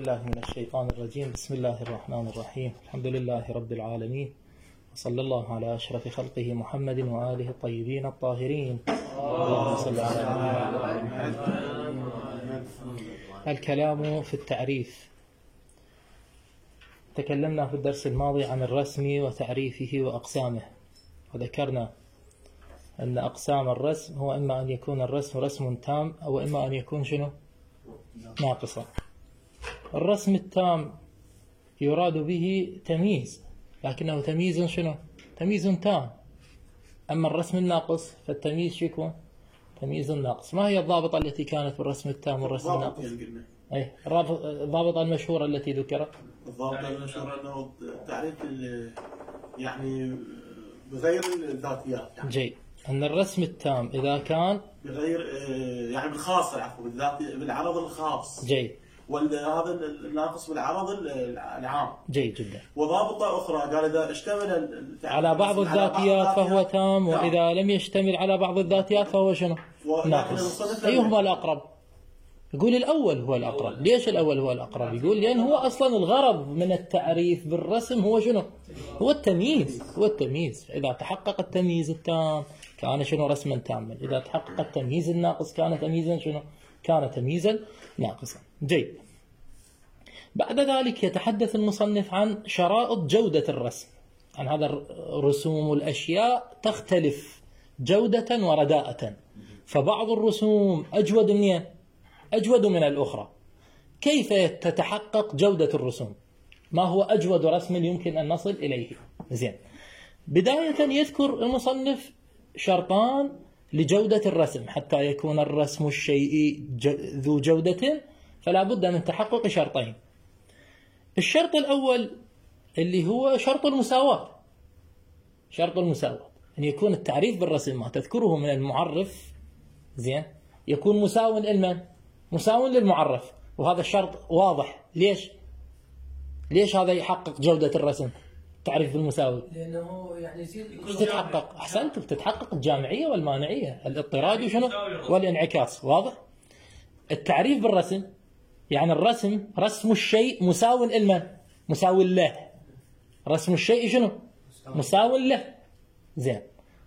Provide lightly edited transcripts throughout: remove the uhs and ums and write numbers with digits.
بالله من الشيطان الرجيم. بسم الله الرحمن الرحيم. الحمد لله رب العالمين، وصلى الله على أشرف خلقه محمد وآله الطيبين الطاهرين. اللهم صل على محمد. الكلام في التعريف. تكلمنا في الدرس الماضي عن الرسم وتعريفه وأقسامه، وذكرنا أن أقسام الرسم هو إما أن يكون الرسم رسم تام أو إما أن يكون شنو؟ ناقصا. الرسم التام يراد به تمييز، لكنه تمييز شنو؟ تمييز تام. أما الرسم الناقص فالتمييز شو يكون؟ تمييز ناقص. ما هي الضابطة التي كانت بالرسم التام والرسم الناقص؟ أي الضابطة المشهورة التي ذكرت؟ الضابطة المشهورة أنه تعريف يعني بغير الذاتيات يعني. جيد. أن الرسم التام إذا كان بغير يعني بالخاص، عفوا بالعرض الخاص. جيد. وهذا الناقص بالعرض العام. جيد جدا. وضابطة أخرى قال إذا اشتمل على بعض الذاتيات فهو تام، وإذا لم يشتمل على بعض الذاتيات فهو شنو؟ ناقص. أيهما الأقرب؟ يقول الأول هو الأقرب. ليش الأول هو الأقرب؟ يقول لأن هو أصلا الغرض من التعريف بالرسم هو شنو؟ هو التمييز. هو التمييز. إذا تحقق التمييز التام كان شنو؟ رسما تاما. إذا تحقق التمييز الناقص كان تمييزا شنو؟ كان تمييزا ناقصا. جيد. بعد ذلك يتحدث المصنف عن شرائط جودة الرسم. عن هذا الرسوم الأشياء تختلف جودة ورداءة، فبعض الرسوم أجود من الأخرى. كيف تتحقق جودة الرسوم؟ ما هو أجود رسم يمكن أن نصل إليه؟ زين. بداية يذكر المصنف شرطان لجودة الرسم. حتى يكون الرسم الشيء ذو جودة فلا بد من تحقق شرطين. الشرط الأول اللي هو شرط المساواة. شرط المساواة أن يكون التعريف بالرسم ما تذكره من المعرف زين يكون مساو لمن؟ مساو للمعرف. وهذا الشرط واضح. ليش هذا يحقق جودة الرسم؟ تعريف بالمساوي لأنه يعني يصير تتحقق. أحسنت. بتتحقق الجامعية والمانعية، الاضطراد وشنو؟ والانعكاس. واضح. التعريف بالرسم يعني الرسم رسم الشيء مساو لمن؟ مساو له. رسم الشيء شنو؟ مساو له. زين.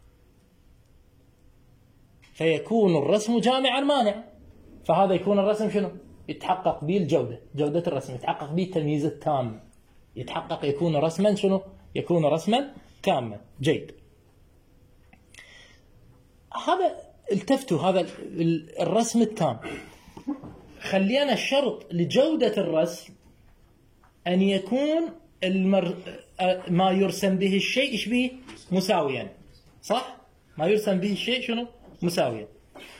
فيكون الرسم جامعا مانعا، فهذا يكون الرسم شنو؟ يتحقق به الجودة. جودة الرسم يتحقق به التمييز التام. يتحقق يكون رسما شنو؟ يكون رسما تاما. جيد. هذا التفتوا هذا الرسم التام. خلينا الشرط لجودة الرسم أن يكون ما يرسم به الشيء إيش به؟ مساويا. صح؟ ما يرسم به الشيء شنو؟ مساويا.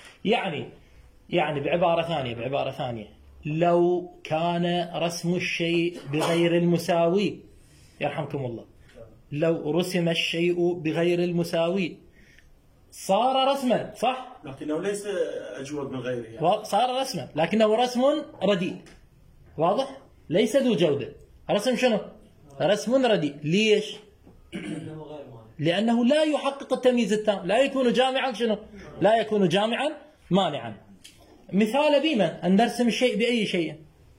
يعني بعبارة ثانية لو كان رسم الشيء بغير المساوي، يرحمكم الله، لو رسم الشيء بغير المساوي صار رسما. صح؟ لكنه ليس أجود من غيره يعني. صار رسما لكنه رسم رديء. واضح؟ ليس ذو جودة. رسم شنو؟ رسم رديء. ليش؟ لأنه لا يحقق التمييز التام. لا يكون جامعا شنو؟ لا يكون جامعا مانعا. مثال بما أن نرسم الشيء بأي شيء؟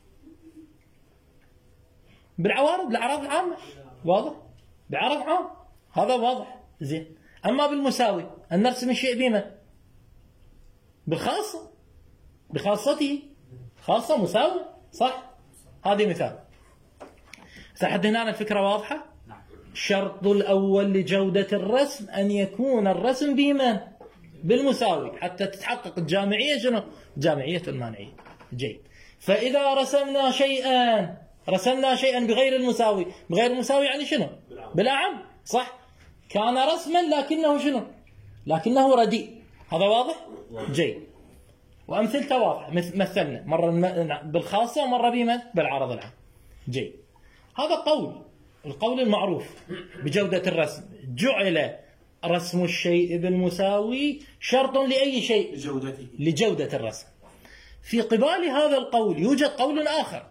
بالعوارض العامة. واضح؟ بعرض عام. هذا واضح. زين. أما بالمساوي أن نرسم الشيء بما؟ بالخاصة. بخاصته. خاصة مساوي. صح؟ هذه مثال. لحد هنا الفكرة واضحة؟ الشرط الأول لجودة الرسم أن يكون الرسم بما؟ بالمساوي، حتى تتحقق الجامعية شنو؟ جامعية المانعية. جيد. فإذا رسمنا شيئا بغير المساوي. بغير المساوي يعني شنو؟ بالأعم. صح؟ كان رسما لكنه شنو؟ لكنه رديء. هذا واضح؟ جيد. وأمثلته واضحة. مثلنا مرة بالخاصة ومرة بما؟ بالعرض العام. جيد. هذا القول المعروف بجودة الرسم. جعل رسم الشيء بالمساوي شرط لأي شيء؟ لجودة الرسم. في قبال هذا القول يوجد قول آخر.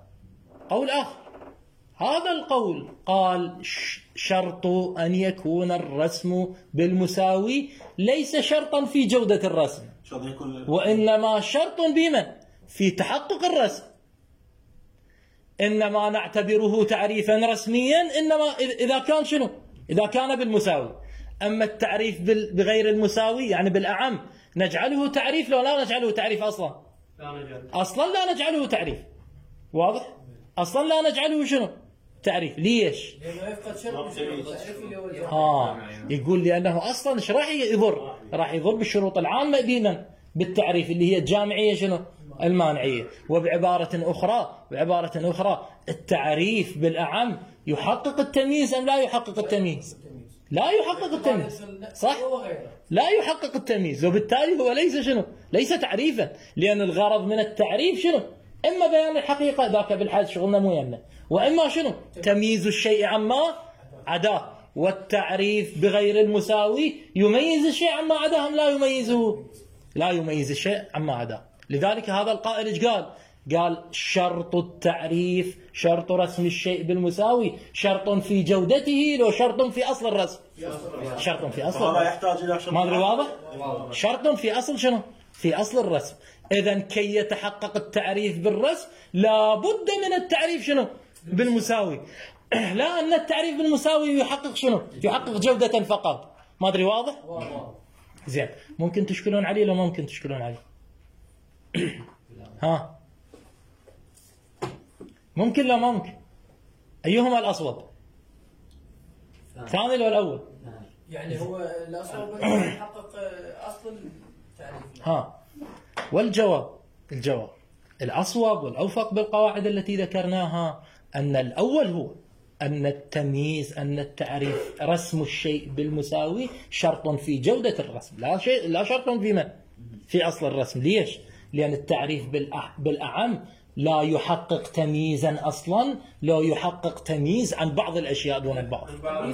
هذا القول قال شرط أن يكون الرسم بالمساوي ليس شرطا في جودة الرسم، وإنما شرط بمن؟ في تحقق الرسم. إنما نعتبره تعريفا رسميا إنما إذا كان شنو؟ إذا كان بالمساوي. أما التعريف بغير المساوي يعني بالأعم نجعله تعريف لو لا نجعله تعريف أصلا؟ أصلا لا نجعله تعريف. واضح؟ أصلا لا نجعله شنو؟ تعريف. ليش؟ يقول لأنه أصلا إيش راح يضر؟ راح يضر بالشروط العامة دينا بالتعريف اللي هي الجامعية شنو؟ المانعية. وبعبارة أخرى التعريف بالأعم يحقق التمييز أم لا يحقق التمييز؟ لا يحقق التمييز، صح؟ لا يحقق التمييز، وبالتالي هو ليس شنو؟ ليس تعريفا، لأن الغرض من التعريف شنو؟ إما بيان الحقيقة ذاك بالحال شغلنا مو يمنا، وإما شنو؟ تمييز الشيء عما عداه. والتعريف بغير المساوي يميز الشيء عما عداه أم لا يميزه؟ لا يميز الشيء عما عداه. لذلك هذا القائل ايش قال؟ قال شرط التعريف شرط رسم الشيء بالمساوي شرط في جودته لو شرط في أصل الرسم. شرط في أصل الرسم. يحتاج إلى شرط. ما أدري واضح؟ شرط في أصل شنو؟ في أصل الرسم. إذن كي يتحقق التعريف بالرسم لابد من التعريف شنو؟ بالمساوي. لا أن التعريف بالمساوي يحقق شنو؟ يحقق جودة فقط. ما أدري واضح؟ زين. ممكن تشكلون عليه لو ممكن تشكلون عليه؟ ها؟ ممكن لا ممكن؟ أيهما الأصوب؟ الثاني ولا الأول؟ يعني هو الأصوب يحقق أصل التعريف. ها. والجواب الأصوب والأوفق بالقواعد التي ذكرناها أن الأول هو أن التمييز أن التعريف رسم الشيء بالمساوي شرط في جودة الرسم لا شرط في من؟ في أصل الرسم. ليش؟ لأن التعريف بالأعم لا يحقق تمييزا أصلا لا يحقق تمييز عن بعض الأشياء دون البعض.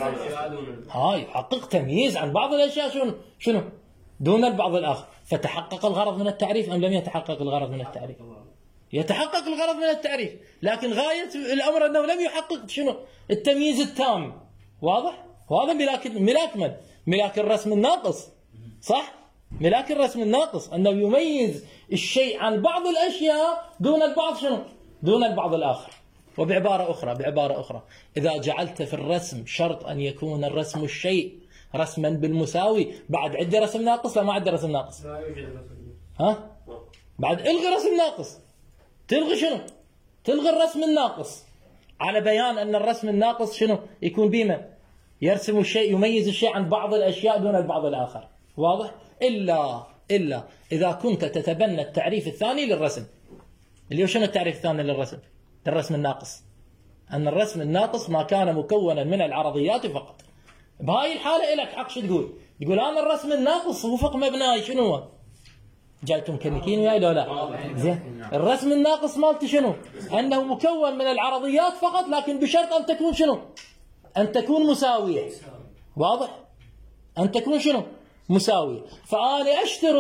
يحقق تمييز عن بعض الأشياء شنو؟ دون البعض الآخر. فتحقق الغرض من التعريف أم لم يتحقق الغرض من التعريف؟ يتحقق الغرض من التعريف، لكن غاية الأمر أنه لم يحقق شنو؟ التمييز التام. واضح؟ وهذا ملاك من؟ ملاك الرسم الناقص، صح؟ ملاك الرسم الناقص أنه يميز الشيء عن بعض الأشياء دون البعض شنو؟ دون البعض الآخر. وبعبارة أخرى إذا جعلت في الرسم شرط أن يكون الرسم الشيء رسما بالمساوي بعد عندي رسم ناقص لا ما عندي رسم ناقص؟ لا يوجد رسم. ها؟ بعد الغي رسم ناقص. تلغي شنو؟ تلغي الرسم الناقص على بيان أن الرسم الناقص شنو؟ يكون بما يرسم الشيء يميز الشيء عن بعض الأشياء دون البعض الآخر. واضح؟ إلا إذا كنت تتبنى التعريف الثاني للرسم اللي هو شنو التعريف الثاني للرسم؟ الرسم الناقص. أن الرسم الناقص ما كان مكونا من العرضيات فقط. بهاي الحالة لك حق شو تقول؟ تقول أنا الرسم الناقص وفق مبناي شنو هو؟ جايتم كنكين وياي لو لا؟ زين. الرسم الناقص مالتي شنو؟ أنه مكون من العرضيات فقط لكن بشرط أن تكون شنو؟ أن تكون مساوية. واضح؟ أن تكون شنو؟ مساوية. فأنا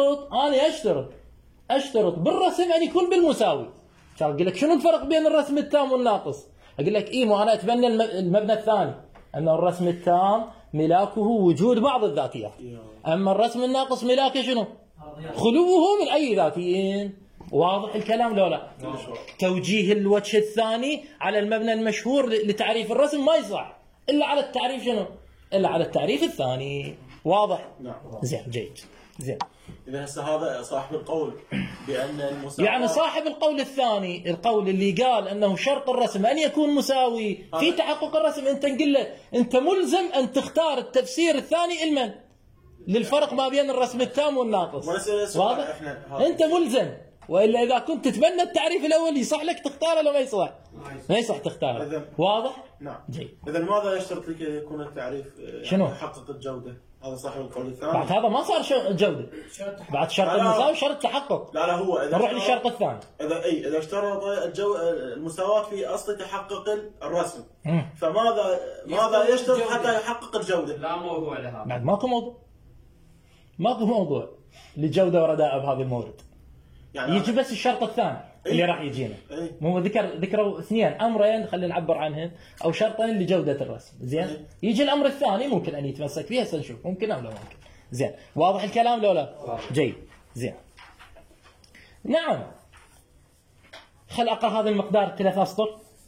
أشترط بالرسم أن يكون بالمساوي. أقول لك شنو الفرق بين الرسم التام والناقص؟ أقول لك مو أنا أتبنى المبنى الثاني أن الرسم التام ملاكه وجود بعض الذاتيات، أما الرسم الناقص ملاكه شنو؟ خلوه من أي ذاتيين. واضح الكلام لو لا؟ توجيه الوجه الثاني على المبنى المشهور لتعريف الرسم ما يصح إلا على التعريف شنو؟ إلا على التعريف الثاني. واضح؟ نعم. زين جيد. زين. إذا هسه هذا صاحب القول بأن المساواة يعني صاحب القول الثاني القول اللي قال أنه شرط الرسم أن يكون مساوي في تحقق الرسم، أنت نقول له أنت ملزم أن تختار التفسير الثاني المن للفرق ما بين الرسم التام والناقص. واضح؟ أنت ملزم، وإلا إذا كنت تتبنى التعريف الأول يصح لك تختاره لو ما يصح؟ ما يصح تختاره. واضح؟ نعم. جيد. إذا ماذا يشترط لك يكون التعريف شنو؟ يحقق الجودة؟ هذا صاحب القول الثاني. بعد هذا ما صار جودة. بعد شرط المساوي شرط تحقق. لا هو إذا نروح للشرط الثاني. إذا اشترط المساواة في أصل تحقق الرسم، فماذا يشترط حتى يحقق الجودة؟ لا موضوع لها. بعد ماكو موضوع لجودة ورداء بهذا المورد. يعني يجي بس الشرط الثاني اللي راح يجينا. مو ذكروا اثنين امرين خلينا نعبر عنهم او شرطين لجودة الرسم. زين. يجي الامر الثاني ممكن ان يتمسك فيه، هسه نشوف ممكن او لا ممكن. زين. واضح الكلام لو لا؟ جيد. زين. نعم. خل اقرا هذا المقدار 3 اسطر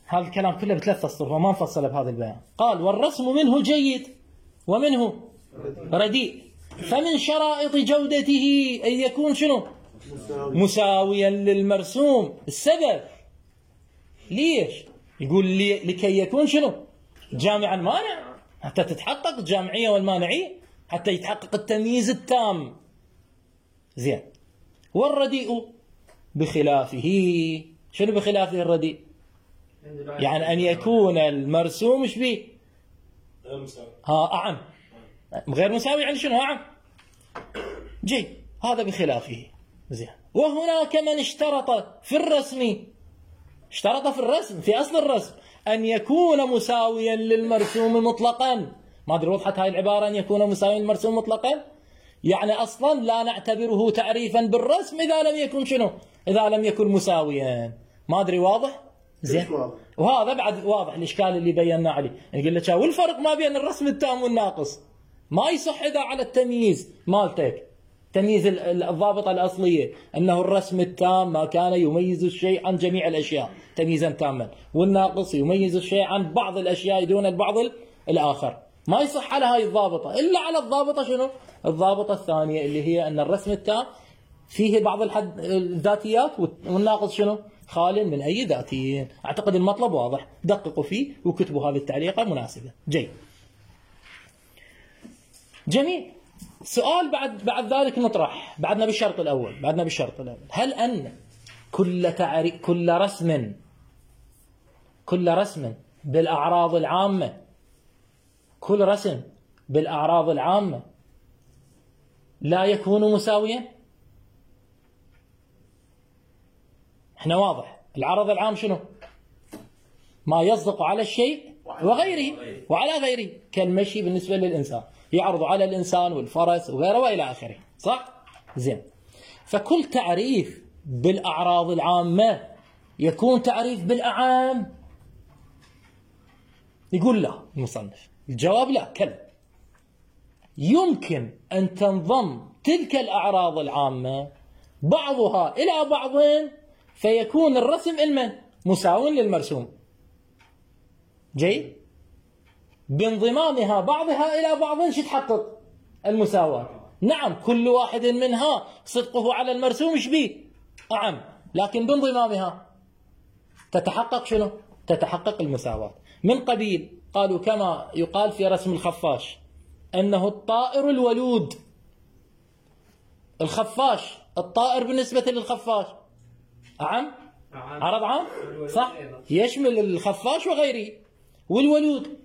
هذا الكلام كله بثلاث أسطر وما نفصل بهذا البيان. قال والرسم منه جيد ومنه رديء، فمن شرائط جودته أن يكون شنو؟ مساويا للمرسوم. السبب ليش؟ يقول لكي يكون شنو؟ جامعا مانع، حتى تتحقق الجامعية والمانعية، حتى يتحقق التمييز التام. زين. والرديء بخلافه. شنو بخلافه الرديء؟ يعني أن يكون المرسوم ايش بيه؟ أعم. غير مساوي يعني شنو؟ أعم. جيد، هذا بخلافه. زين. وهناك من اشترط في الرسم، اشترط في الرسم في أصل الرسم أن يكون مساويا للمرسوم مطلقا. ما أدري وضحت هاي العبارة، أن يكون مساويا للمرسوم مطلقا، يعني أصلا لا نعتبره تعريفا بالرسم إذا لم يكن شنو؟ إذا لم يكن مساويا. ما أدري واضح؟ زين. وهذا بعد واضح الإشكال اللي بينا عليه. نقول لك والفرق ما بين الرسم التام والناقص ما يصح إذا على التمييز مالتك، تمييز الضابطة الأصلية أنه الرسم التام ما كان يميز الشيء عن جميع الأشياء تمييزا تاما، والناقص يميز الشيء عن بعض الأشياء دون البعض الآخر. ما يصح على هاي الضابطة إلا على الضابطة شنو؟ الضابطة الثانية اللي هي أن الرسم التام فيه بعض الذاتيات والناقص شنو؟ خال من أي ذاتيين. أعتقد المطلب واضح، دققوا فيه وكتبوا هذه التعليقة مناسبة. جيد. جميل. سؤال بعد ذلك نطرح، بعدنا بالشرط الأول، هل أن كل رسم بالأعراض العامة، كل رسم بالأعراض العامة لا يكون مساويا؟ احنا واضح العرض العام شنو؟ ما يصدق على الشيء وغيره وعلى غيره، كالمشي بالنسبة للإنسان يعرض على الإنسان والفرس وغيره وإلى آخره، صح؟ زين. فكل تعريف بالأعراض العامة يكون تعريف بالأعام؟ يقول لا المصنف. الجواب لا، كلا. يمكن أن تنضم تلك الأعراض العامة بعضها إلى بعض فيكون الرسم مساو للمرسوم. جيد. بانضمامها بعضها إلى بعض تحقق المساواة. نعم، كل واحد منها صدقه على المرسوم شبيه أعم، لكن بانضمامها تتحقق شنو؟ تتحقق المساواة. من قبيل قالوا كما يقال في رسم الخفاش أنه الطائر الولود. الخفاش، الطائر بالنسبة للخفاش أعم؟ عرض عام؟ صح؟ يشمل الخفاش وغيره. والولود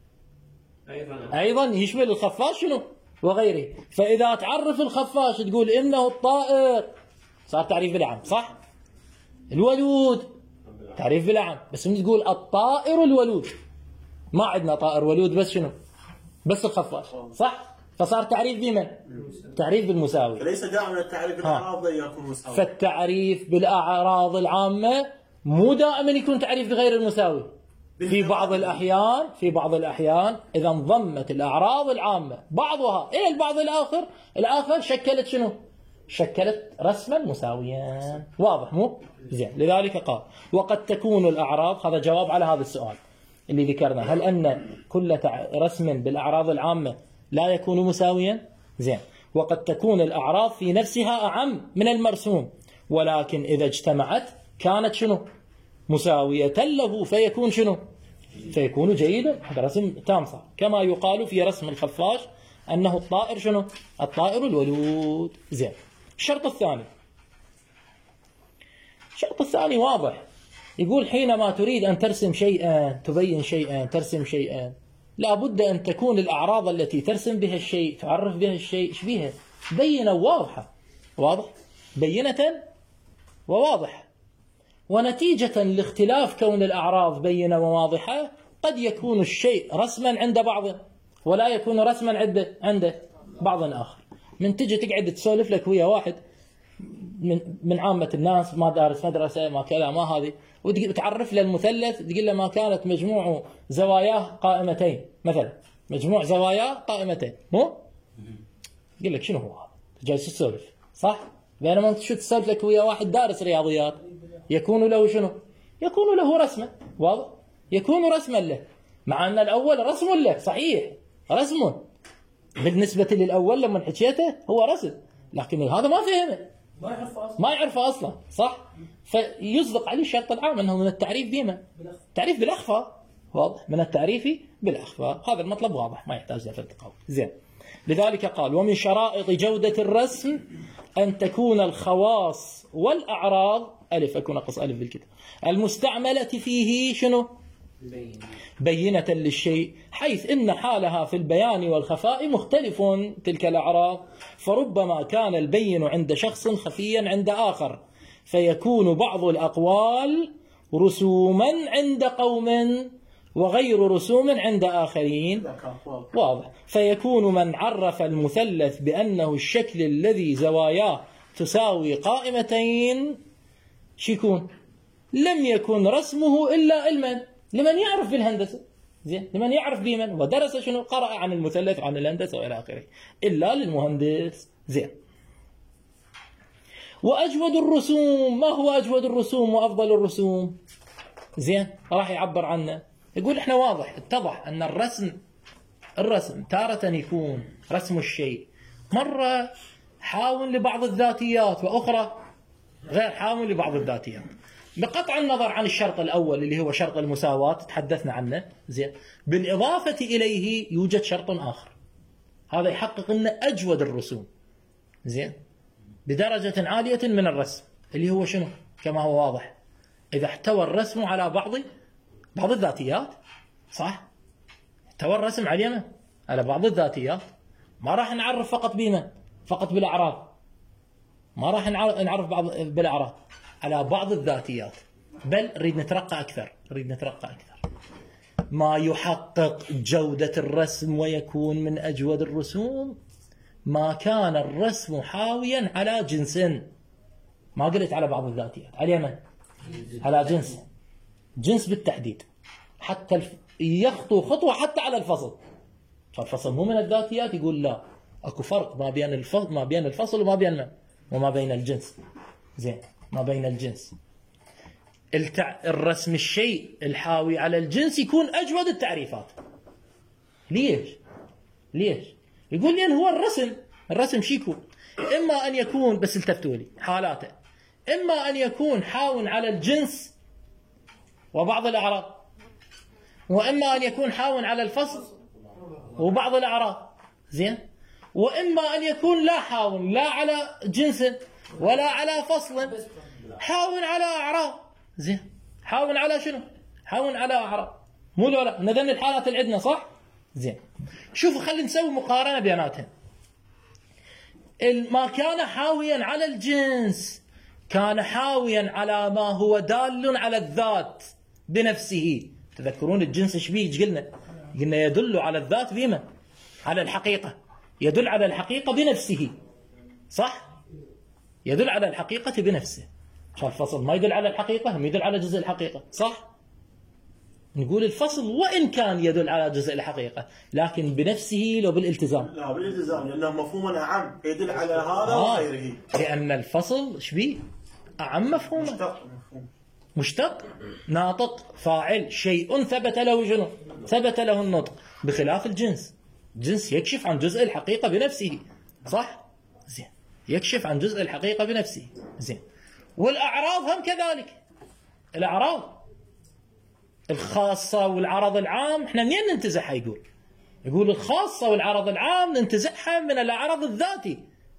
أيضا يشمل الخفاش شنو؟ وغيره. فإذا تعرف الخفاش تقول إنه الطائر، صار تعريف بالعام، صح؟ الولود تعريف بالعام، بس من تقول الطائر الولود، ما عندنا طائر ولود بس شنو؟ بس الخفاش، صح؟ فصار تعريف بمن؟ تعريف بالمساوي. فليس دائما التعريف بالأعراض يكون مساوي. فالتعريف بالأعراض العامة مو دائما يكون تعريف بغير المساوي. في بعض الأحيان إذا انضمت الأعراض العامة بعضها إلى البعض الآخر شكلت شنو؟ شكلت رسما مساويا. واضح مو؟ زين. لذلك قال وقد تكون الأعراض، هذا جواب على هذا السؤال اللي ذكرنا، هل أن كل رسم بالأعراض العامة لا يكون مساويا؟ زين. وقد تكون الأعراض في نفسها أعم من المرسوم، ولكن إذا اجتمعت كانت شنو؟ مساوية له، فيكون شنو؟ فيكون جيدا. هذا رسم تام صار، كما يقال في رسم الخفاش أنه الطائر شنو؟ الطائر الولود. زين. الشرط الثاني واضح، يقول حينما تريد أن ترسم شيئا، تبين شيئا، ترسم شيئا، لا بد أن تكون الأعراض التي ترسم بها الشيء، تعرف بها الشيء، ايش بيها؟ بينة وواضحة. واضح؟ بينة وواضحة. ونتيجة لاختلاف كون الأعراض بينة وواضحة قد يكون الشيء رسما عند بعض ولا يكون رسما عند بعض آخر. من تجي تقعد تسولف لك ويا واحد من عامة الناس ما دارس مدرسة ما كذا ما هذه، وتعرف له المثلث تقول له ما كانت مجموع زواياه قائمتين مثلا، مجموع زواياه قائمتين، مو؟ يقول لك شنو هو هذا؟ جالس تسولف، صح؟ بينما انت شو تسولف لك ويا واحد دارس رياضيات يكون له شنو؟ يكون له رسمة، واضح؟ يكون رسما له، مع أن الأول رسم له، صحيح رسم بالنسبة للأول لما حكيته هو رسم، لكن هذا ما فهمه، ما يعرفه أصلا، صح؟ فيصدق عليه الشرط العام أنه من التعريف بما تعريف بالأخفاء، واضح؟ من التعريف بالأخفاء، هذا المطلب واضح ما يحتاج لفت قول. زين، لذلك قال: ومن شرائط جودة الرسم أن تكون الخواص والأعراض ألف، أكون أقص ألف بالكتاب، المستعملة فيه شنو؟ بينة للشيء، حيث إن حالها في البيان والخفاء مختلف تلك الأعراض، فربما كان البين عند شخص خفيا عند آخر، فيكون بعض الأقوال رسوما عند قوم وغير رسوم عند آخرين، واضح؟ فيكون من عرف المثلث بأنه الشكل الذي زواياه تساوي قائمتين شيكون لم يكن رسمه إلا علما لمن يعرف بالهندسة، زين، لمن يعرف بمن ودرس شنو، قرأ عن المثلث وعن الهندسة وإلى آخره، إلا للمهندس. زين، وأجود الرسوم، ما هو أجود الرسوم وأفضل الرسوم؟ زين، راح يعبر عنه، يقول إحنا واضح اتضح أن الرسم تارة يكون رسم الشيء مرة حاول لبعض الذاتيات وأخرى غير حاول لبعض الذاتيات، بقطع النظر عن الشرط الأول اللي هو شرط المساواة تحدثنا عنه، زين، بالإضافة إليه يوجد شرط آخر، هذا يحقق أن أجود الرسوم، زين، بدرجة عالية من الرسم، اللي هو شنو؟ كما هو واضح، إذا احتوى الرسم على بعض الذاتيات، صح؟ احتوى الرسم على بعض الذاتيات، ما راح نعرف فقط بما فقط بالأعراض، ما راح نعرف بالأعراض، على بعض الذاتيات، بل نريد نترقى أكثر، ما يحقق جودة الرسم ويكون من أجود الرسوم ما كان الرسم حاويا على جنس، ما قلت على بعض الذاتيات، على جنس بالتحديد، حتى يخطو خطوة حتى على الفصل، فالفصل مو من الذاتيات، يقول لا، اكو فرق ما بين الفصل وما بين الجنس، زين، ما بين الجنس. الرسم الشيء الحاوي على الجنس يكون أجود التعريفات. ليش؟ يقول لي هو الرسم شو يكون؟ إما أن يكون، بس التفتوا لي حالاته، إما أن يكون حاو على الجنس وبعض الأعراض، وإما أن يكون حاو على الفصل وبعض الأعراض، زين، وإما أن يكون لا حاو لا على جنس ولا على فصل، حاو على أعراض، زين، حاو على شنو؟ حاو على أعراض، مو لا نذن الحالات اللي عندنا، صح؟ زين، شوفوا خلينا نسوي مقارنة بيناتهم. ما كان حاويا على الجنس كان حاويا على ما هو دال على الذات بنفسه. تذكرون الجنس ايش بيه؟ قلنا يدل على الذات بما على الحقيقة، يدل على الحقيقة بنفسه، صح؟ يدل على الحقيقة بنفسه. الفصل ما يدل على الحقيقة، هم يدل على جزء الحقيقة، صح؟ نقول الفصل وإن كان يدل على جزء الحقيقة لكن بنفسه لو بالالتزام، لا بالالتزام، لأنه مفهوما أعم يدل على هذا وغيره، لأن الفصل ايش بيه؟ أعم مفهوما، مشتق، ناطق، فاعل، شيء ثبت له شنو؟ ثبت له النطق، بخلاف الجنس يكشف عن جزء الحقيقة بنفسه، صح؟ زين، يكشف عن جزء الحقيقة بنفسه، زين. والأعراض هم كذلك، الأعراض الخاصة والعرض العام احنا منين ننتزعها؟ يقول الخاصة والعرض العام ننتزعها من العرض الذاتي.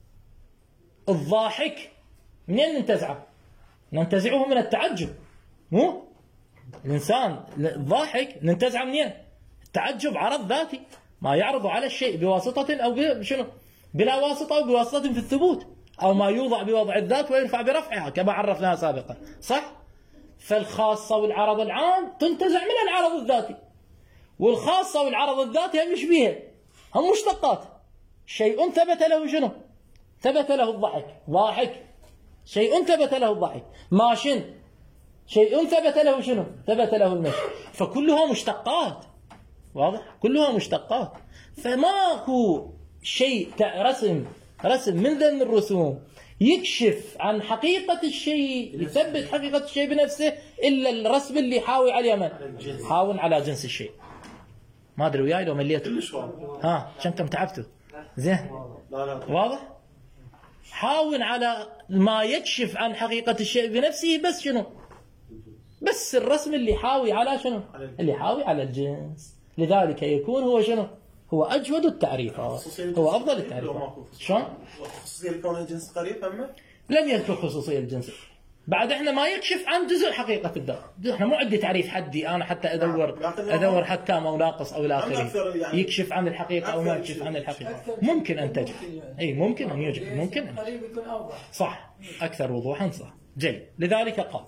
الضاحك منين ننتزعه؟ ننتزعه من التعجب، مو الإنسان الضاحك ننتزعه منين؟ التعجب عرض ذاتي، ما يعرض على الشيء بواسطة أو شنو؟ بلا واسطة أو بواسطة في الثبوت، أو ما يوضع بوضع الذات ويرفع برفعها كما عرفناها سابقا، صح؟ فالخاصة والعرض العام تنتزع من العرض الذاتي، والخاصة والعرض الذاتي هم يشبيها، هم مشتقات. شيء ثبت له شنو؟ ثبت له الضحك، ضاحك، شيء ثبت له الضحك. ماشٍ، شيء ثبت له شنو؟ ثبت له المشي. فكلها مشتقات، واضح؟ كلها مشتقات. فماكو شيء رسم من ذن الرسوم يكشف عن حقيقة الشيء، يثبت حقيقة الشيء بنفسه إلا الرسم اللي يحاوي على اليمن. حاول على جنس الشيء. ما أدري وياي لو مليتوا. ها كم تعبتوا؟ زين. واضح؟ حاول على ما يكشف عن حقيقة الشيء بنفسه، بس شنو؟ بس الرسم اللي يحاوي على شنو؟ اللي يحاوي على الجنس. لذلك يكون هو شنو؟ هو أجود التعريفات، هو أفضل التعريفات. شلون؟ خصوصية الكون الجنس قريب هم؟ لم يذكر خصوصية الجنس. بعد احنا ما يكشف عن جزء حقيقة الذات. احنا مو عندي تعريف حدي انا حتى ادور حتام او ناقص او الى اخره. يعني يكشف عن الحقيقة او ما يكشف عن الحقيقة. ممكن ان تجد، اي ممكن ان يوجد، ممكن أن قريب يكون اوضح. صح، اكثر وضوحا صح. جيد. لذلك قال: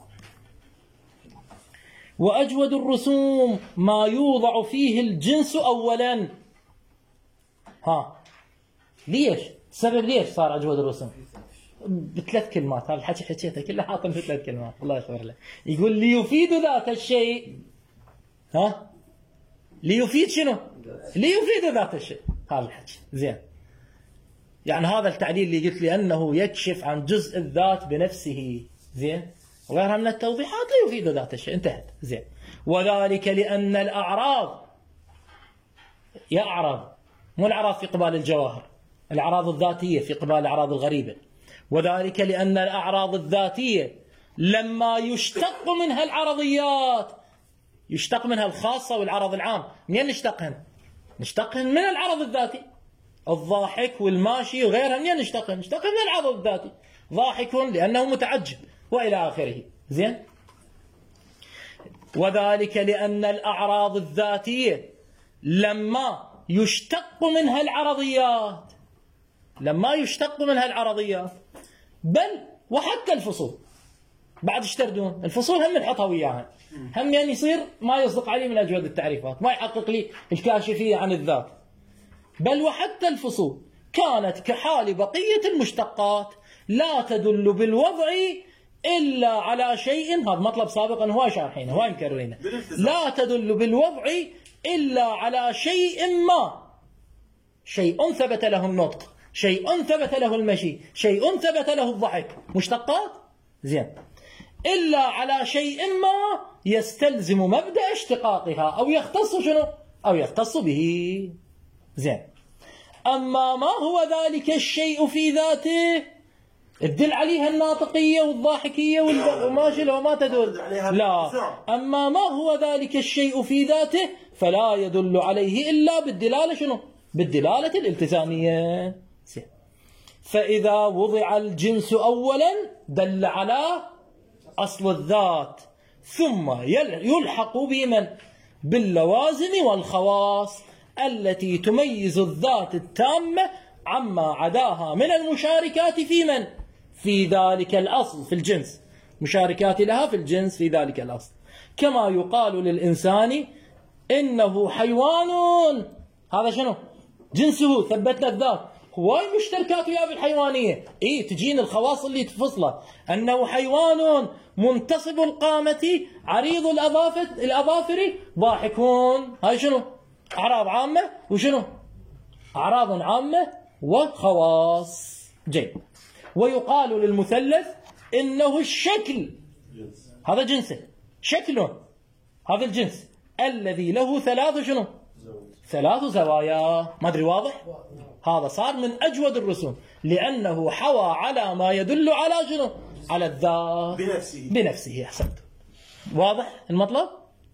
وأجود الرسوم ما يوضع فيه الجنس أولا. ها ليش؟ السبب ليش صار أجود الرسوم؟ بثلاث كلمات. هذا الحكي حكيته كله حاطم في ثلاث كلمات. الله يغفر له. يقول ليفيد ذات الشيء. ها ليفيد شنو؟ ليفيد ذات الشيء. هذا الحكي زين. يعني هذا التعليل اللي قلت لي أنه يكشف عن جزء الذات بنفسه. زين. وغيرها من التوضيحات لا يفيد ذات الشيء. انتهت. زين. وذلك لأن الأعراض، يا أعراض، مو الأعراض في قبال الجواهر، الأعراض الذاتية في قبال الأعراض الغريبة. وذلك لأن الأعراض الذاتية لما يشتق منها العرضيات، يشتق منها الخاصة والعرض العام. منين نشتقهن؟ نشتقهن من العرض الذاتي. الضاحك والماشي وغيرها منين نشتقهن؟ نشتقهن من العرض الذاتي. ضاحك لأنه متعجب وإلى آخره. زين. وذلك لأن الأعراض الذاتية لما يشتق منها العرضيات، لما يشتق منها العرضيات، بل وحتى الفصول. بعد اشتردون الفصول هم نحطها وياها، هم يعني يصير ما يصدق عليه من أجود التعريفات، ما يحقق لي الكاشفية عن الذات. بل وحتى الفصول كانت كحال بقية المشتقات لا تدل بالوضع إلا على شيء. هذا مطلب سابقا هو شارحينه هو مكررينه. لا تدل بالوضع إلا على شيء ما، شيء ثبت له النطق، شيء ثبت له المشي، شيء ثبت له الضحك. مشتقات. زين. إلا على شيء ما يستلزم مبدأ اشتقاقها أو يختص شنو؟ أو يختص به. زين. أما ما هو ذلك الشيء في ذاته تدل عليها الناطقية والضاحكية والماشي لو ما تدل. لا. أما ما هو ذلك الشيء في ذاته فلا يدل عليه إلا بالدلالة شنو؟ بالدلالة الالتزامية. فإذا وضع الجنس أولا دل على أصل الذات، ثم يلحق بمن؟ باللوازم والخواص التي تميز الذات التامة عما عداها من المشاركات في من؟ في ذلك الأصل، في الجنس. مشاركات لها في الجنس في ذلك الأصل. كما يقال للإنسان إنه حيوان. هذا شنو؟ جنسه، ثبتنا الذات. هواي مشتركات وياه بالحيوانية. تجين الخواص اللي تفصله. أنه حيوان منتصب القامة عريض الأظافر ضاحكون. هاي شنو؟ أعراض عامة وشنو؟ أعراض عامة وخواص. جيد. ويقال للمثلث إنه الشكل، هذا جنسه، شكله هذا الجنس الذي له ثلاث شنو؟ ثلاث زوايا. ما أدري واضح؟ هذا صار من أجود الرسوم لأنه حوى على ما يدل على شنو؟ على الذات بنفسه. أحسنت. واضح المطلب؟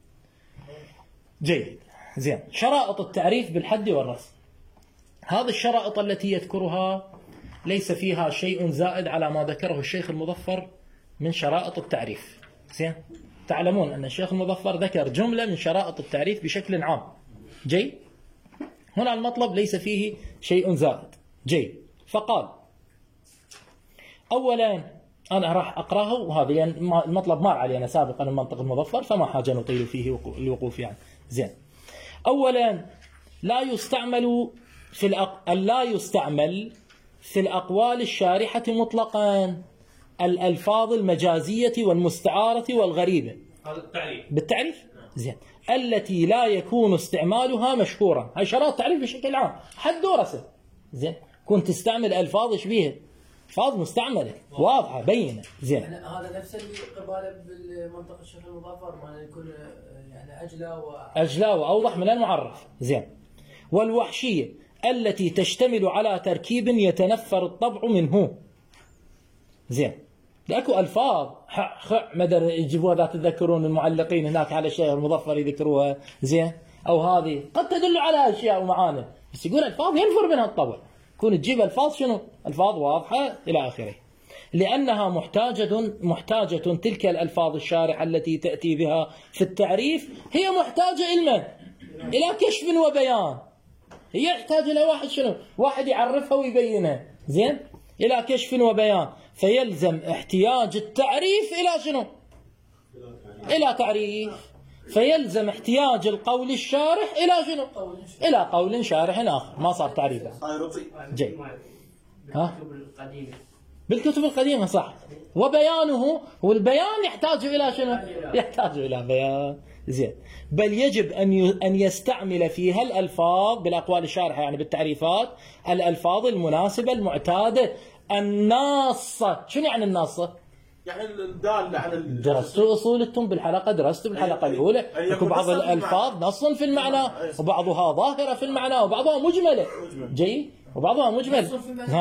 جيد. زين. شرائط التعريف بالحد والرسم. هذه الشرائط التي يذكرها ليس فيها شيء زائد على ما ذكره الشيخ المظفر من شرائط التعريف. زين. تعلمون أن الشيخ المظفر ذكر جملة من شرائط التعريف بشكل عام. جيد. هنا المطلب ليس فيه شيء زائد. جيد. فقال أولا، أنا راح أقرأه وهذا يعني المطلب مر علينا سابقا المنطق المظفر فما حاجة نطيل فيه الوقوف يعني. زين. أولا لا يستعمل في الأقوال الشارحة مطلقا الألفاظ المجازية والمستعارة والغريبة. هذا التعريف. بالتعريف. زين. التي لا يكون استعمالها مشهورا. هاي شرائط تعريف بشكل عام حد ورسم. زين. كنت تستعمل ألفاظ شبيهة ألفاظ مستعملة واضحة بينة. زين. يعني هذا نفس اللي قباله بالمنطقة الشيخ المظفر ما يكون يعني أجلى وأوضح من المعرف. زين. والوحشية التي تشتمل على تركيب يتنفر الطبع منه. زين. اكو الفاظ مدى يجيبوها ذات تذكرون المعلقين هناك على الشيخ المظفر يذكروها. زين. او هذه قد تدل على اشياء ومعاني، بس يقول الفاظ ينفر منها الطبع، يكون تجيب الفاظ شنو؟ الفاظ واضحه الى اخره. لانها محتاجه تلك الالفاظ الشارحه التي تاتي بها في التعريف، هي محتاجه الى كشف وبيان. هي يحتاج الى واحد شنو؟ واحد يعرفها ويبينها. زين. الى كشف وبيان، فيلزم احتياج التعريف الى شنو؟ الى تعريف. فيلزم احتياج القول الشارح الى شنو؟ الى قول شارح اخر، ما صار تعريفا. جيد. ها؟ بالكتب القديمه صح. وبيانه، والبيان يحتاج الى شنو؟ يحتاج الى بيان. زين. بل يجب ان يستعمل فيها الالفاظ بالاقوال الشارحه، يعني بالتعريفات، الالفاظ المناسبه المعتاده الناصه. شنو يعني الناصه؟ يعني الداله على درستوا اصول انتم بالحلقه، درستوا بالحلقه الاولى اكو بعض الالفاظ نصا في المعنى وبعضها ظاهره في المعنى وبعضها مجمله. جيد. وبعضها مجمل.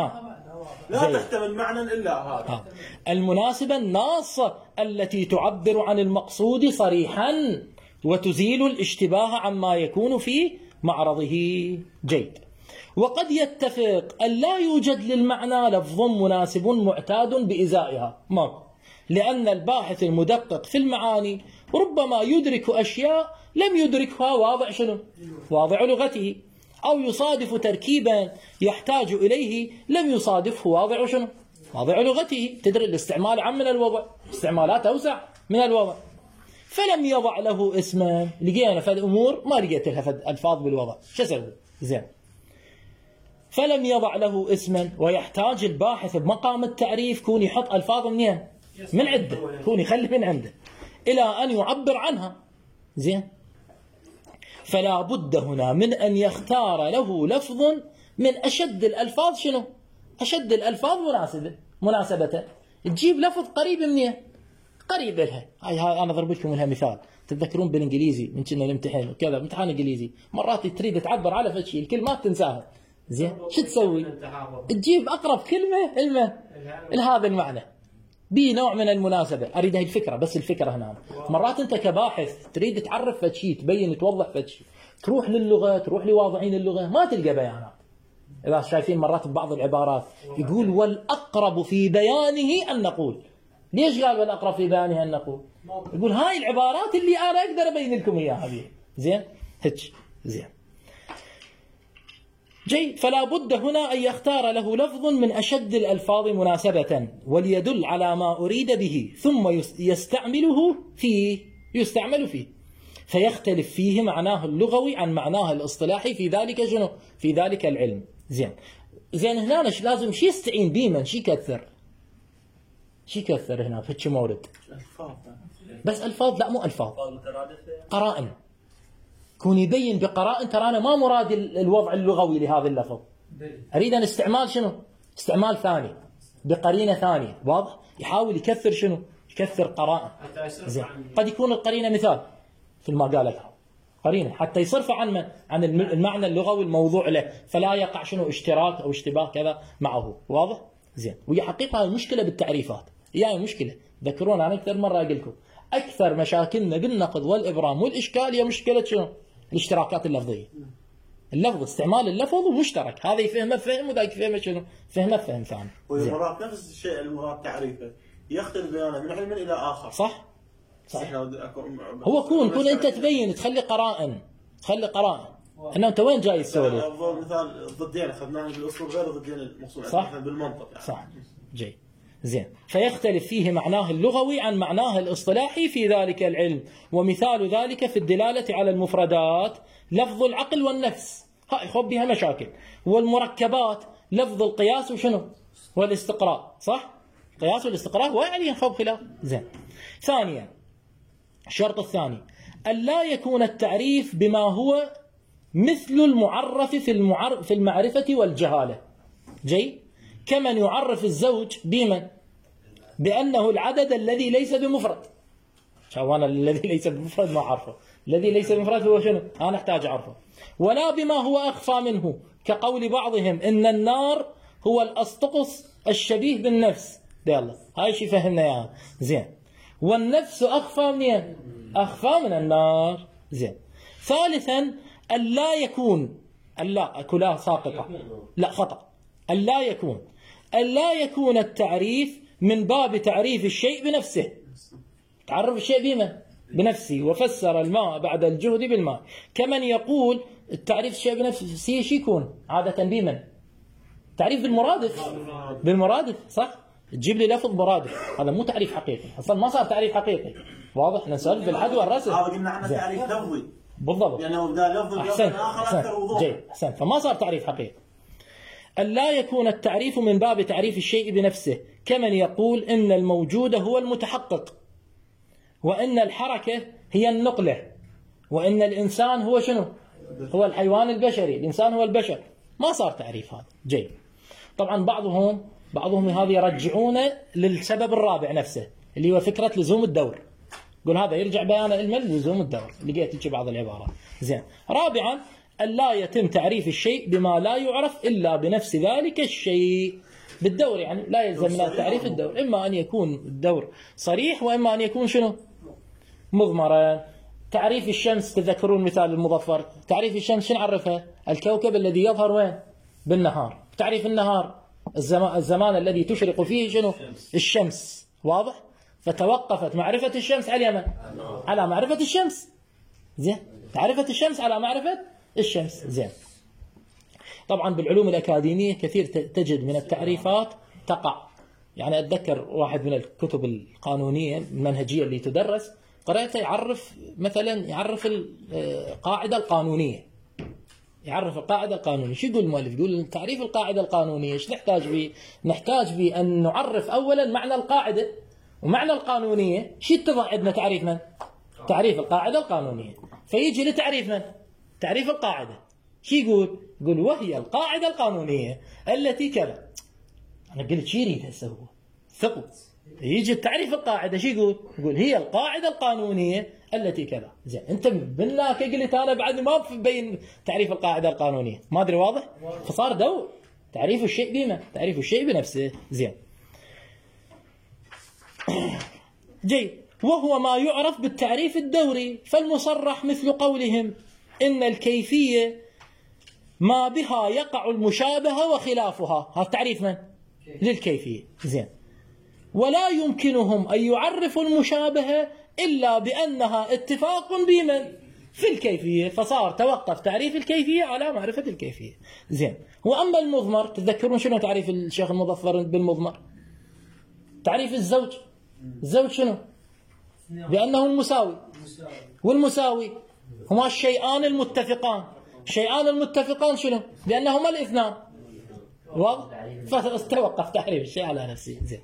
لا تحتمل معنى الا هذا. المناسبه الناصه التي تعبر عن المقصود صريحا وتزيل الاشتباه عما يكون في معرضه. جيد. وقد يتفق أن لا يوجد للمعنى لفظ مناسب معتاد بإزائها، لأن الباحث المدقق في المعاني ربما يدرك أشياء لم يدركها واضع شنو؟ واضع لغته، أو يصادف تركيبا يحتاج إليه لم يصادفه واضع شنو؟ واضع لغته. تدري الاستعمال عام من الوضع، استعمالات أوسع من الوضع. فلم يضع له اسما. لقينا فد أمور ما لقيت لها فد ألفاظ بالوضع، شو أسوي؟ زين. فلم يضع له اسما، ويحتاج الباحث بمقام التعريف كون يحط ألفاظ منين؟ من عنده، كون يخلي من عنده إلى أن يعبر عنها. زين. فلا بد هنا من أن يختار له لفظ من أشد الألفاظ شنو؟ أشد الألفاظ مناسبة. تجيب لفظ قريب منين؟ قريب لها. هاي أنا ضرب لكم لها مثال. تتذكرون بالإنجليزي من كنا نمتحن وكذا، امتحان إنجليزي مرات تريد تعبر على فشي الكلمات تنساها. زين. شو تسوي؟ تجيب أقرب كلمة لهذا المعنى بنوع من المناسبة. أريد هاي الفكرة، بس الفكرة هنا مرات أنت كباحث تريد تعرف فشي، تبين توضح فشي، تروح للغة، تروح لواضعين اللغة، ما تلقى بيانات. إذا شايفين مرات ببعض العبارات يقول والأقرب في بيانه أن نقول. ليش قال والأقرب في بيانه أن نقول؟ يقول هاي العبارات اللي أنا أقدر أبين لكم إياها. زين. هيك. زين. جيد. فلا بد هنا أن يختار له لفظ من أشد الألفاظ مناسبة وليدل على ما أريد به، ثم يستعمل فيه فيختلف فيه معناه اللغوي عن معناه الاصطلاحي في ذلك شنو؟ في ذلك العلم. زين. هنا لازم شي يستعين به، من شي كثر هنا في هيك مورد. بس ألفاظ، لا مو ألفاظ، قرائن. كون يبين بقرائن ترى أنا ما مراد الوضع اللغوي لهذا اللفظ، أريد أن استعمال شنو؟ استعمال ثاني بقرينة ثانية. واضح؟ يحاول يكثر شنو؟ يكثر قرائن. زين. قد يكون القرينة مثال في ما قالتها قرينة حتى يصرف عن المعنى اللغوي الموضوع له، فلا يقع شنو؟ اشتراك أو اشتباه كذا معه. واضح؟ زين. وهي حقيقة المشكلة بالتعريفات، هي مشكلة. ذكرون أنا أكثر مرة أقول لكم أكثر مشاكلنا بالنقد والإبرام والإشكال هي مشكلة شنو؟ الاشتراكات اللفظية. اللفظ، استعمال اللفظ مشترك، هذا يفهمه فهم وذاك يفهمه شنو؟ فهمه فهم ثاني. ومرات نفس الشيء المراد تعريفه يختلف بيانه من علم إلى آخر. صح. هو كون أنت تبين تخلي قرائن. إنه أنت وين جاي تسوي؟ مثال ضدين أخذناه بالأصول غير ضدين المقصود. صح. بالمنطق يعني. صح. جيد. زين. فيختلف فيه معناه اللغوي عن معناه الاصطلاحي في ذلك العلم، ومثال ذلك في الدلالة على المفردات لفظ العقل والنفس، هاي خب بها مشاكل. والمركبات لفظ القياس وشنو؟ والاستقراء. صح؟ القياس والاستقراء ويعني خب خلاف. زين. ثانيا، الشرط الثاني أن لا يكون التعريف بما هو مثل المعرف في المعرفة والجهالة. جيد. كمن يعرف الزوج بمن؟ بأنه العدد الذي ليس بمفرد. شو الذي ليس بمفرد ما أعرفه، الذي ليس بمفرد هو شنو؟ أنا أحتاج أعرفه. ولا بما هو أخفى منه، كقول بعضهم إن النار هو الأسطقس الشبيه بالنفس. يلا هاي شي فهمنا إياها زين. والنفس أخفى من أخفى من النار زين. ثالثا ألا يكون، ألا كلها ساقطة، لا خطأ، ألا يكون التعريف من باب تعريف الشيء بنفسه. تعرف الشيء بما بنفسه، وفسر الماء بعد الجهد بالماء. كمن يقول التعريف الشيء بنفسه شي يكون عادة بمن؟ تعريف بالمرادف صح؟ تجيب لي لفظ مرادف، هذا مو تعريف حقيقي، اصلا ما صار تعريف حقيقي. واضح؟ نسأل بالحد والرسم. هذا قلنا عنه تعريف لفظي بالضبط، لانه بدال لفظ اخر اكثر وضوح. جيد احسنت، فما صار تعريف حقيقي. ألا يكون التعريف من باب تعريف الشيء بنفسه، كمن يقول إن الموجود هو المتحقق، وإن الحركة هي النقلة، وإن الإنسان هو شنو؟ هو الحيوان البشري، الإنسان هو البشر. ما صار تعريف هذا. جيد. طبعا بعضهم هذا يرجعون للسبب الرابع نفسه اللي هو فكرة لزوم الدور. يقول هذا يرجع بيان علما لزوم الدور، لقيت في بعض العبارات. زين. رابعا ألا يتم تعريف الشيء بما لا يعرف إلا بنفس ذلك الشيء. بالدور يعني لا يلزم من تعريف الدور، إما أن يكون الدور صريح وإما أن يكون شنو؟ مضمرا. تعريف الشمس، تذكرون مثال المظفر، تعريف الشمس شنو عرفها؟ الكوكب الذي يظهر وين؟ بالنهار. تعريف النهار الزمان الذي تشرق فيه شنو؟ الشمس. واضح؟ فتوقفت معرفة الشمس على من؟ على معرفة الشمس. زين. تعرفت الشمس على معرفة الشمس. زين. طبعا بالعلوم الأكاديمية كثير تجد من التعريفات تقع. يعني أتذكر واحد من الكتب القانونية المنهجية اللي تدرس قرأته يعرف القاعدة القانونية. يعرف القاعدة القانونية. شو يقول المؤلف؟ يقول تعريف القاعدة القانونية ايش نحتاج به؟ نحتاج به أن نعرف أولا معنى القاعدة ومعنى القانونية. شو يتضح عندنا تعريف من؟ تعريف القاعدة القانونية. فيجي لتعريف من؟ تعريف القاعدة. شو يقول؟ يقول وهي القاعدة القانونية التي كذا. أنا قلت شو يريد هسه هو؟ ثقوا. يجي تعريف القاعدة شو يقول؟ يقول هي القاعدة القانونية التي كذا. زين. أنت بالله قلت أنا بعد ما بين تعريف القاعدة القانونية. ما أدري واضح؟ فصار دور تعريف الشيء بما تعريف الشيء بنفسه. زين. جيد. وهو ما يعرف بالتعريف الدوري، فالمصرح مثل قولهم إن الكيفية ما بها يقع المشابهة وخلافها. هذا تعريف من؟ للكيفية. زين. ولا يمكنهم أن يعرفوا المشابهة إلا بأنها اتفاق بمن؟ في الكيفية. فصار توقف تعريف الكيفية على معرفة الكيفية. زين. وأما المضمر، تذكرون شنو تعريف الشيخ المظفر بالمضمر؟ تعريف الزوج. الزوج شنو؟ بأنه المساوي. والمساوي هما الشيئان المتفقان. الشيئان المتفقان شنو؟ بأنهما الاثنان. واضح؟ فتوقف تعريف الشيء على نفسه. زين.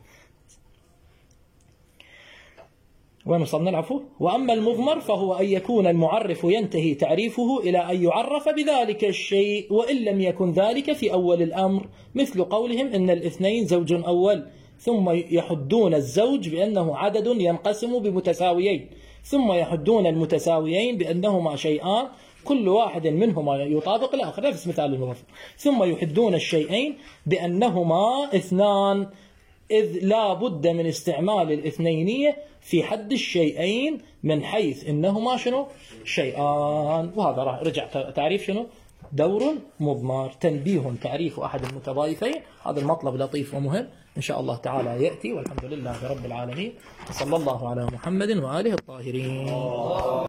وين وصلنا؟ العفو. وأما المضمر فهو أن يكون المعرف ينتهي تعريفه إلى أن يعرف بذلك الشيء، وإن لم يكن ذلك في أول الأمر، مثل قولهم إن الاثنين زوج أول، ثم يحدون الزوج بأنه عدد ينقسم بمتساويين، ثم يحدون المتساويين بأنهما شيئان كل واحد منهما يطابق الآخر، نفس مثال المظفر. ثم يحدون الشيئين بأنهما اثنان، إذ لا بد من استعمال الاثنينية في حد الشيئين من حيث إنهما شنو؟ شيئان. وهذا رجع تعريف شنو؟ دور مضمر. تنبيه تعريف أحد المتضايفين. هذا المطلب لطيف ومهم إن شاء الله تعالى يأتي، والحمد لله رب العالمين. صلى الله على محمد وآله الطاهرين.